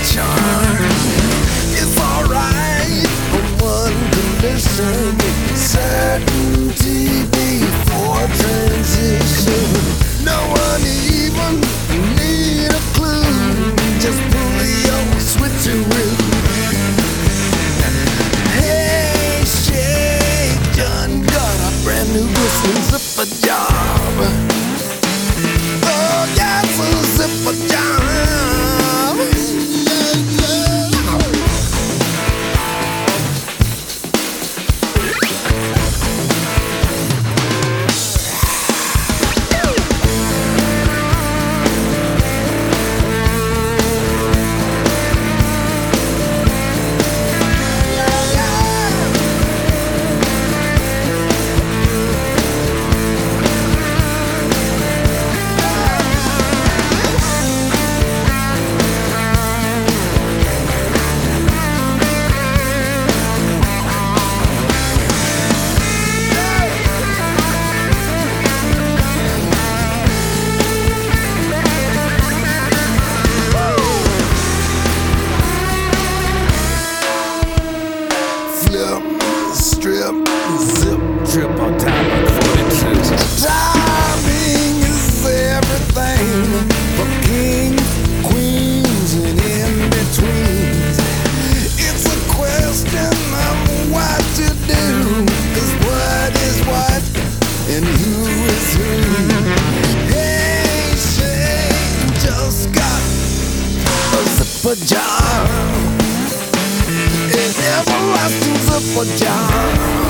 charm. It's alright on one condition: certainty before transition. No one even need a clue. Just pull your switcheroo. Hey, Shake, John got a brand new whistling zipper job. Oh, yeah, it's a zipper job. Strip, zip, trip on time like 42. Timing is everything for kings, queens, and in betweens. It's a question of what to do, 'cause what is what and who is who. Hey, Shane just got a zipper job. An everlasting zipper job.